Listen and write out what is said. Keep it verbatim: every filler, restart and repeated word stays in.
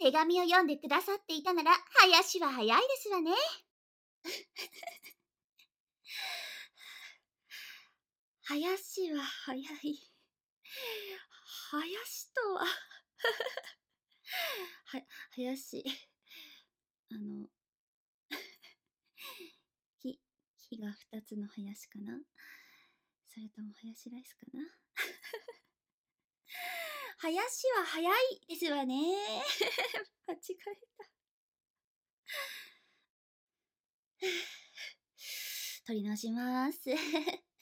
手紙を読んでくださっていたなら、林は早いですわね。林は早い。林とはは、林。あの、ひ、ひが二つの林かな、それともハヤシライスかな。林は早いですわね。間違えた。取り直します。